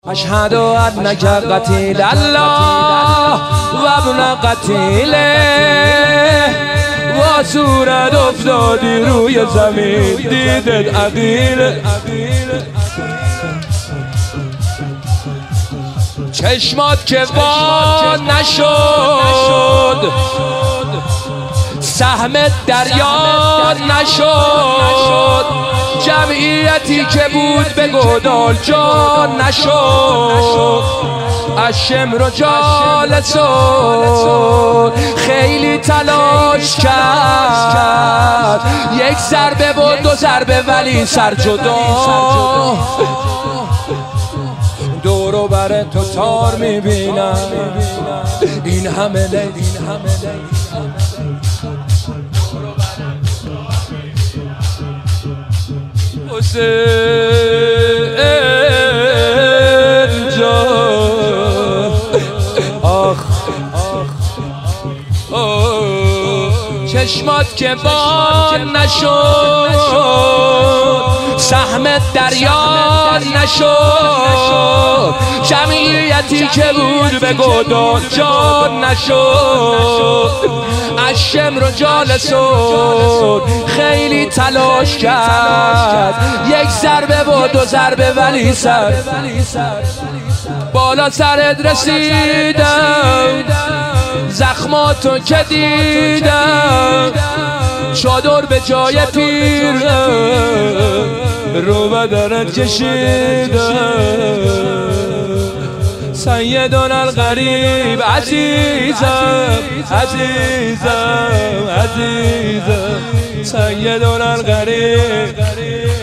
أشهد أنك قتيل الله وابن قتیله و صورت افتادی روی زمین دیدت عقیله چشمات که وا نشد سهم دریا نشد جمعیتی که بود به گودال جا نشد از شمر و جالسون خیلی تلاش کرد یک ضربه و دو ضربه ولی سر جدا دور و بر تو تار میبینم این همه لیل حسین جان آخ چشمات که بان نشد سهم دریا نشد جمعیتی که بود به گودال جان نشد از شمر و جالسون خیلی تلاش کرد یک ضربه و دو ضربه ولی سر بالا سرت رسیدم زخماتو که دیدم چادر به جای پیر رو بدنت کشیدم سیدنا الغریب عزیزم عزیزم عزیزم سیدنا الغریب